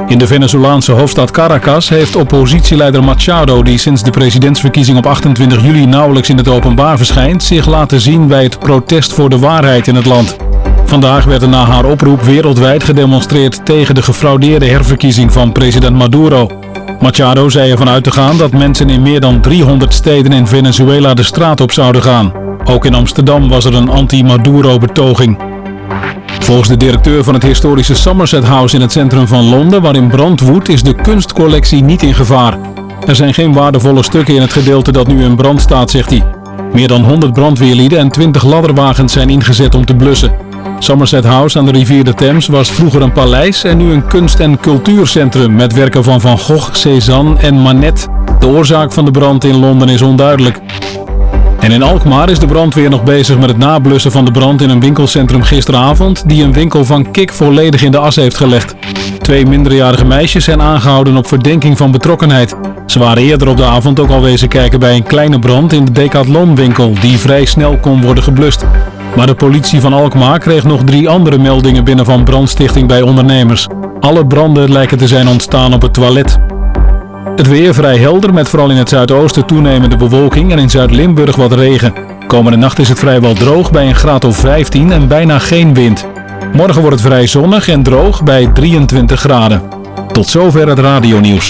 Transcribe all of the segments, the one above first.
In de Venezolaanse hoofdstad Caracas heeft oppositieleider Machado, die sinds de presidentsverkiezing op 28 juli nauwelijks in het openbaar verschijnt, zich laten zien bij het protest voor de waarheid in het land. Vandaag werd er na haar oproep wereldwijd gedemonstreerd tegen de gefraudeerde herverkiezing van president Maduro. Machado zei ervan uit te gaan dat mensen in meer dan 300 steden in Venezuela de straat op zouden gaan. Ook in Amsterdam was er een anti-Maduro-betoging. Volgens de directeur van het historische Somerset House in het centrum van Londen, waarin brand woedt, is de kunstcollectie niet in gevaar. Er zijn geen waardevolle stukken in het gedeelte dat nu in brand staat, zegt hij. Meer dan 100 brandweerlieden en 20 ladderwagens zijn ingezet om te blussen. Somerset House aan de rivier de Theems was vroeger een paleis en nu een kunst- en cultuurcentrum met werken van Van Gogh, Cézanne en Manet. De oorzaak van de brand in Londen is onduidelijk. En in Alkmaar is de brandweer nog bezig met het nablussen van de brand in een winkelcentrum gisteravond, die een winkel van Kik volledig in de as heeft gelegd. 2 minderjarige meisjes zijn aangehouden op verdenking van betrokkenheid. Ze waren eerder op de avond ook al wezen kijken bij een kleine brand in de Decathlon-winkel, die vrij snel kon worden geblust. Maar de politie van Alkmaar kreeg nog 3 andere meldingen binnen van brandstichting bij ondernemers. Alle branden lijken te zijn ontstaan op het toilet. Het weer vrij helder met vooral in het zuidoosten toenemende bewolking en in Zuid-Limburg wat regen. Komende nacht is het vrijwel droog bij een graad of 15 en bijna geen wind. Morgen wordt het vrij zonnig en droog bij 23 graden. Tot zover het radionieuws.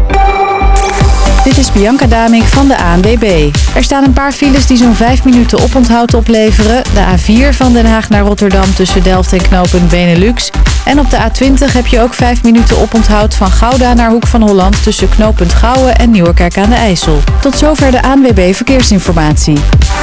Dit is Bianca Damink van de ANWB. Er staan een paar files die zo'n 5 minuten oponthoud opleveren. De A4 van Den Haag naar Rotterdam tussen Delft en knooppunt Benelux. En op de A20 heb je ook 5 minuten oponthoud van Gouda naar Hoek van Holland tussen knooppunt Gouwen en Nieuwerkerk aan de IJssel. Tot zover de ANWB Verkeersinformatie.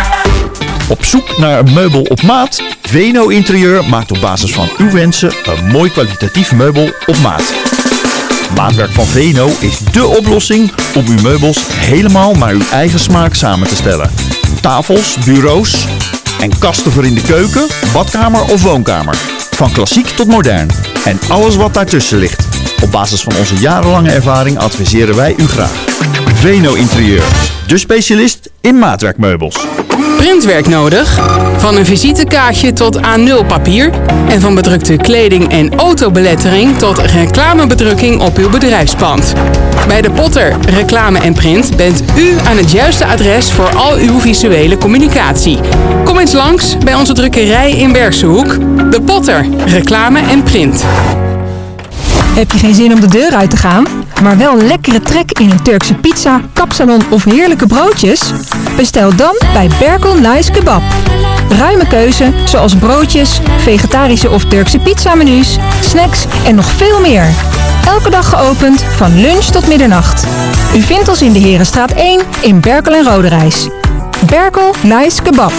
Op zoek naar een meubel op maat? Veno Interieur maakt op basis van uw wensen een mooi kwalitatief meubel op maat. Maatwerk van Veno is dé oplossing om uw meubels helemaal naar uw eigen smaak samen te stellen. Tafels, bureaus en kasten voor in de keuken, badkamer of woonkamer. Van klassiek tot modern en alles wat daartussen ligt. Op basis van onze jarenlange ervaring adviseren wij u graag. Veno Interieur, de specialist in maatwerkmeubels. Printwerk nodig? Van een visitekaartje tot A0 papier en van bedrukte kleding en autobelettering tot reclamebedrukking op uw bedrijfspand. Bij De Potter Reclame en Print bent u aan het juiste adres voor al uw visuele communicatie. Kom eens langs bij onze drukkerij in Bergshoek. De Potter Reclame en Print. Heb je geen zin om de deur uit te gaan, maar wel lekkere trek in een Turkse pizza, kapsalon of heerlijke broodjes? Bestel dan bij Berkel Nice Kebab. Ruime keuze zoals broodjes, vegetarische of Turkse pizzamenu's, snacks en nog veel meer. Elke dag geopend van lunch tot middernacht. U vindt ons in de Herenstraat 1 in Berkel en Roderijs. Berkel Nice Kebab.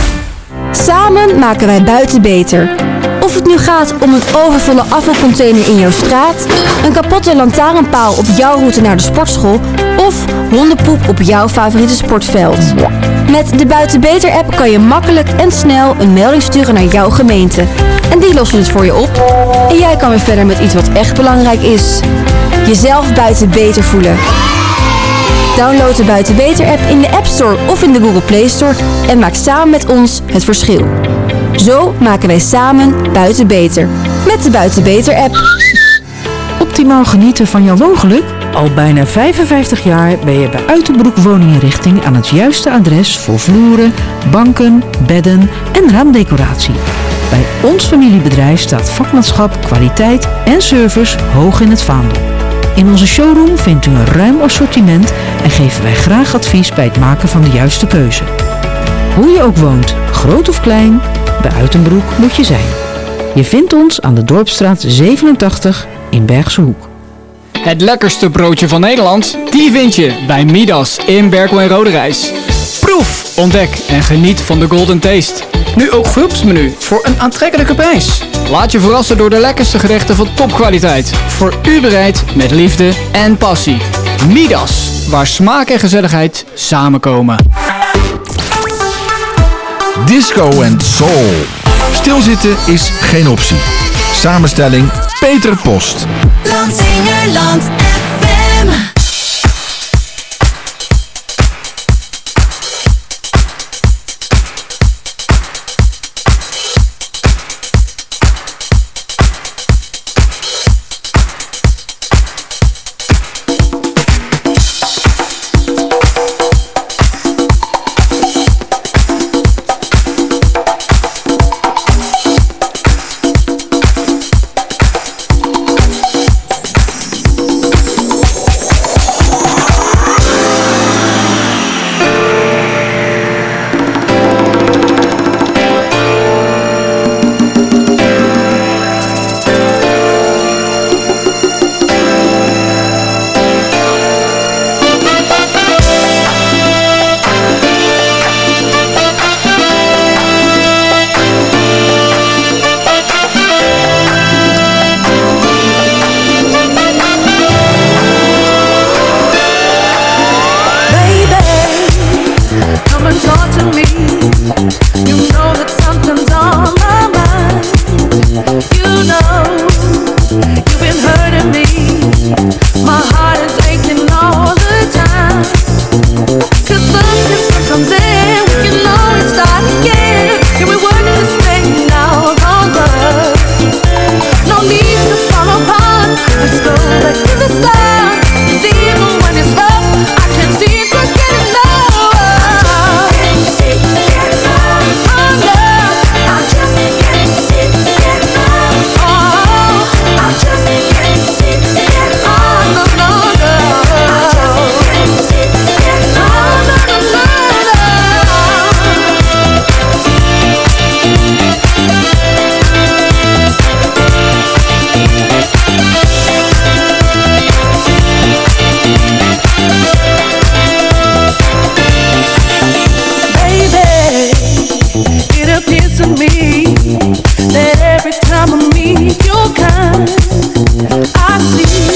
Samen maken wij buiten beter. Of het nu gaat om een overvolle afvalcontainer in jouw straat, een kapotte lantaarnpaal op jouw route naar de sportschool of hondenpoep op jouw favoriete sportveld. Met de Buiten Beter app kan je makkelijk en snel een melding sturen naar jouw gemeente. En die lossen het voor je op. En jij kan weer verder met iets wat echt belangrijk is. Jezelf buiten beter voelen. Download de Buiten Beter app in de App Store of in de Google Play Store en maak samen met ons het verschil. Zo maken wij samen buiten beter. Met de Buiten Beter app. Optimaal genieten van jouw woongeluk? Al bijna 55 jaar ben je bij Uitenbroek Woninginrichting aan het juiste adres voor vloeren, banken, bedden en raamdecoratie. Bij ons familiebedrijf staat vakmanschap, kwaliteit en service hoog in het vaandel. In onze showroom vindt u een ruim assortiment en geven wij graag advies bij het maken van de juiste keuze. Hoe je ook woont, groot of klein, bij Uitenbroek moet je zijn. Je vindt ons aan de Dorpsstraat 87 in Bergse Hoek. Het lekkerste broodje van Nederland, die vind je bij Midas in Berkel en Roderijs. Proef, ontdek en geniet van de Golden Taste. Nu ook groepsmenu voor een aantrekkelijke prijs. Laat je verrassen door de lekkerste gerechten van topkwaliteit. Voor u bereid met liefde en passie. Midas, waar smaak en gezelligheid samenkomen. Disco en soul. Stilzitten is geen optie. Samenstelling Peter Post. Landsingerland FM. sleep.